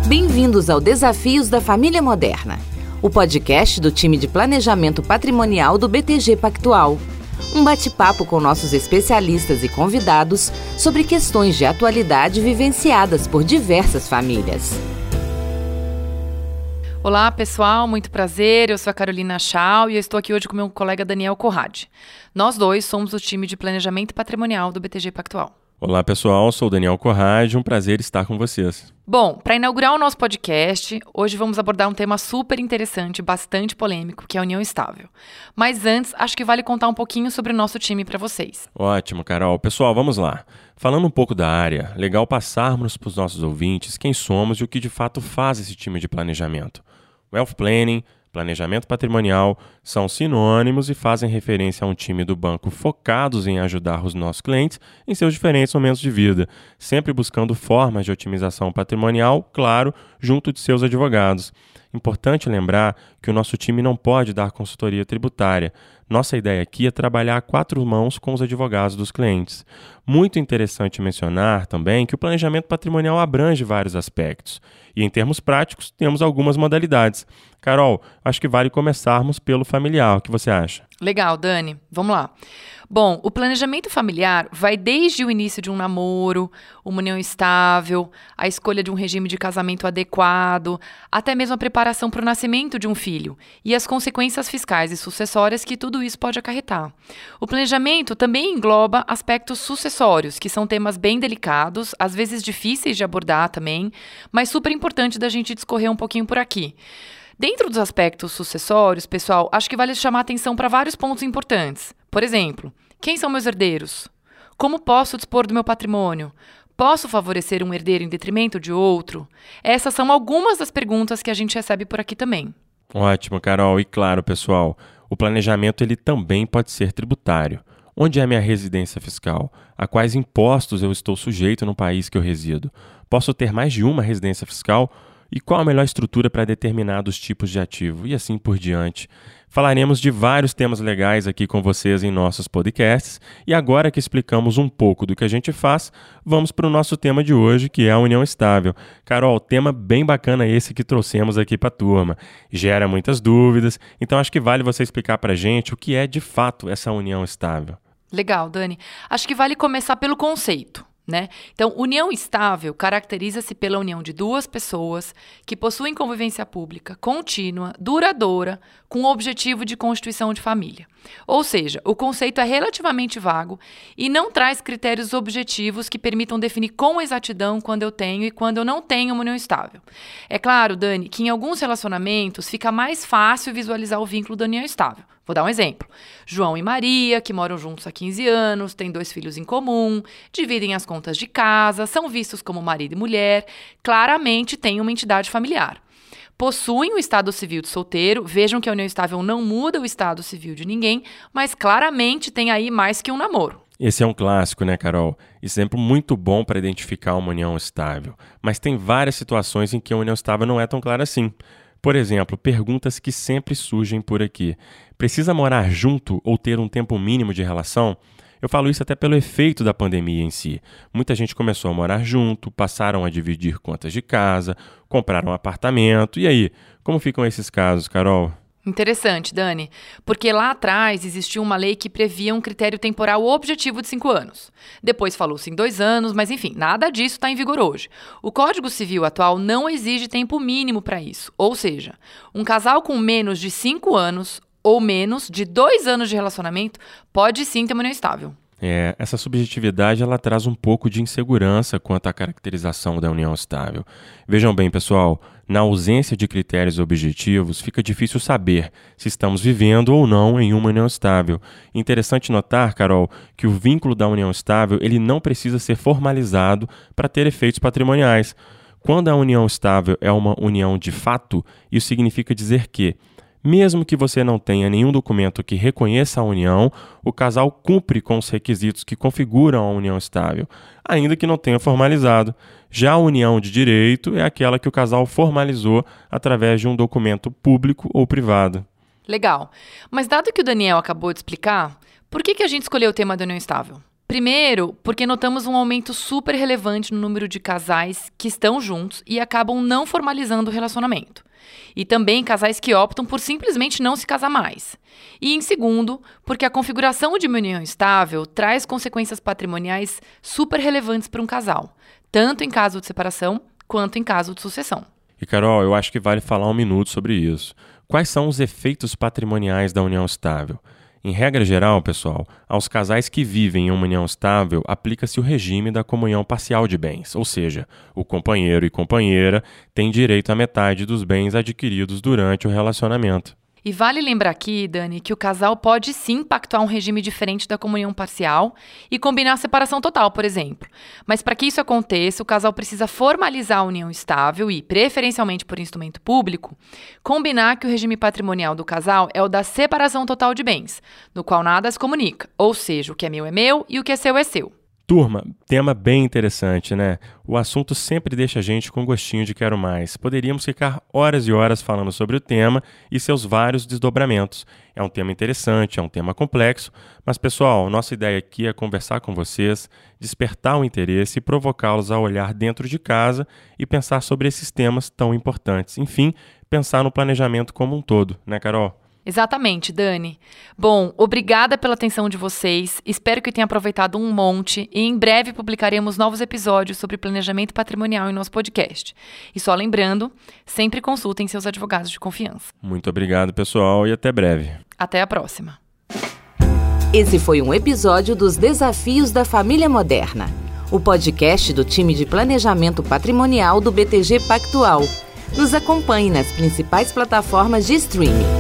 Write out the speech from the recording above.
Bem-vindos ao Desafios da Família Moderna, o podcast do time de planejamento patrimonial do BTG Pactual. Um bate-papo com nossos especialistas e convidados sobre questões de atualidade vivenciadas por diversas famílias. Olá, pessoal, muito prazer. Eu sou a Carolina Schau e eu estou aqui hoje com meu colega Daniel Corradi. Nós dois somos o time de planejamento patrimonial do BTG Pactual. Olá, pessoal, sou o Daniel Corradi, um prazer estar com vocês. Bom, para inaugurar o nosso podcast, hoje vamos abordar um tema super interessante, bastante polêmico, que é a união estável. Mas antes, acho que vale contar um pouquinho sobre o nosso time para vocês. Ótimo, Carol. Pessoal, vamos lá. Falando um pouco da área, legal passarmos para os nossos ouvintes quem somos e o que de fato faz esse time de planejamento. Wealth Planning, planejamento patrimonial são sinônimos e fazem referência a um time do banco focados em ajudar os nossos clientes em seus diferentes momentos de vida, sempre buscando formas de otimização patrimonial, claro, junto de seus advogados. Importante lembrar que o nosso time não pode dar consultoria tributária. Nossa ideia aqui é trabalhar a quatro mãos com os advogados dos clientes. Muito interessante mencionar também que o planejamento patrimonial abrange vários aspectos. E em termos práticos, temos algumas modalidades. Carol, acho que vale começarmos pelo familiar. O que você acha? Legal, Dani. Vamos lá. Bom, o planejamento familiar vai desde o início de um namoro, uma união estável, a escolha de um regime de casamento adequado, até mesmo a preparação para o nascimento de um filho e as consequências fiscais e sucessórias que tudo isso pode acarretar. O planejamento também engloba aspectos sucessórios, que são temas bem delicados, às vezes difíceis de abordar também, mas super importante da gente discorrer um pouquinho por aqui. Dentro dos aspectos sucessórios, pessoal, acho que vale chamar atenção para vários pontos importantes. Por exemplo, quem são meus herdeiros? Como posso dispor do meu patrimônio? Posso favorecer um herdeiro em detrimento de outro? Essas são algumas das perguntas que a gente recebe por aqui também. Ótimo, Carol. E claro, pessoal, o planejamento ele também pode ser tributário. Onde é minha residência fiscal? A quais impostos eu estou sujeito no país que eu resido? Posso ter mais de uma residência fiscal? E qual a melhor estrutura para determinados tipos de ativo? E assim por diante. Falaremos de vários temas legais aqui com vocês em nossos podcasts. E agora que explicamos um pouco do que a gente faz, vamos para o nosso tema de hoje, que é a união estável. Carol, tema bem bacana esse que trouxemos aqui para a turma. Gera muitas dúvidas, então acho que vale você explicar para a gente o que é de fato essa união estável. Legal, Dani. Acho que vale começar pelo conceito. Então, união estável caracteriza-se pela união de duas pessoas que possuem convivência pública contínua, duradoura, com o objetivo de constituição de família. Ou seja, o conceito é relativamente vago e não traz critérios objetivos que permitam definir com exatidão quando eu tenho e quando eu não tenho uma união estável. É claro, Dani, que em alguns relacionamentos fica mais fácil visualizar o vínculo da união estável. Vou dar um exemplo. João e Maria, que moram juntos há 15 anos, têm 2 filhos em comum, dividem as contas de casa, são vistos como marido e mulher, claramente têm uma entidade familiar. Possuem o estado civil de solteiro, vejam que a união estável não muda o estado civil de ninguém, mas claramente tem aí mais que um namoro. Esse é um clássico, né, Carol? Exemplo muito bom para identificar uma união estável. Mas tem várias situações em que a união estável não é tão clara assim. Por exemplo, perguntas que sempre surgem por aqui. Precisa morar junto ou ter um tempo mínimo de relação? Eu falo isso até pelo efeito da pandemia em si. Muita gente começou a morar junto, passaram a dividir contas de casa, compraram um apartamento. E aí, como ficam esses casos, Carol? Interessante, Dani, porque lá atrás existia uma lei que previa um critério temporal objetivo de 5 anos. Depois falou-se em 2 anos, mas enfim, nada disso está em vigor hoje. O Código Civil atual não exige tempo mínimo para isso, ou seja, um casal com menos de 5 anos ou menos de 2 anos de relacionamento pode sim ter uma união estável. Essa subjetividade ela traz um pouco de insegurança quanto à caracterização da união estável. Vejam bem, pessoal, na ausência de critérios objetivos, fica difícil saber se estamos vivendo ou não em uma união estável. Interessante notar, Carol, que o vínculo da união estável ele não precisa ser formalizado para ter efeitos patrimoniais. Quando a união estável é uma união de fato, isso significa dizer que, mesmo que você não tenha nenhum documento que reconheça a união, o casal cumpre com os requisitos que configuram a união estável, ainda que não tenha formalizado. Já a união de direito é aquela que o casal formalizou através de um documento público ou privado. Legal. Mas dado que o Daniel acabou de explicar, por que a gente escolheu o tema da união estável? Primeiro, porque notamos um aumento super relevante no número de casais que estão juntos e acabam não formalizando o relacionamento. E também casais que optam por simplesmente não se casar mais. E em segundo, porque a configuração de uma união estável traz consequências patrimoniais super relevantes para um casal, tanto em caso de separação quanto em caso de sucessão. E Carol, eu acho que vale falar um minuto sobre isso. Quais são os efeitos patrimoniais da união estável? Em regra geral, pessoal, aos casais que vivem em uma união estável, aplica-se o regime da comunhão parcial de bens, ou seja, o companheiro e companheira têm direito à metade dos bens adquiridos durante o relacionamento. E vale lembrar aqui, Dani, que o casal pode sim pactuar um regime diferente da comunhão parcial e combinar a separação total, por exemplo. Mas para que isso aconteça, o casal precisa formalizar a união estável e, preferencialmente por instrumento público, combinar que o regime patrimonial do casal é o da separação total de bens, no qual nada se comunica, ou seja, o que é meu e o que é seu é seu. Turma, tema bem interessante, né? O assunto sempre deixa a gente com gostinho de quero mais. Poderíamos ficar horas e horas falando sobre o tema e seus vários desdobramentos. É um tema interessante, é um tema complexo, mas pessoal, nossa ideia aqui é conversar com vocês, despertar o interesse e provocá-los a olhar dentro de casa e pensar sobre esses temas tão importantes. Enfim, pensar no planejamento como um todo, né, Carol? Exatamente, Dani. Bom, obrigada pela atenção de vocês. Espero que tenham aproveitado um monte e em breve publicaremos novos episódios sobre planejamento patrimonial em nosso podcast. E só lembrando, sempre consultem seus advogados de confiança. Muito obrigado, pessoal, e até breve. Até a próxima. Esse foi um episódio dos Desafios da Família Moderna, o podcast do time de planejamento patrimonial do BTG Pactual. Nos acompanhe nas principais plataformas de streaming.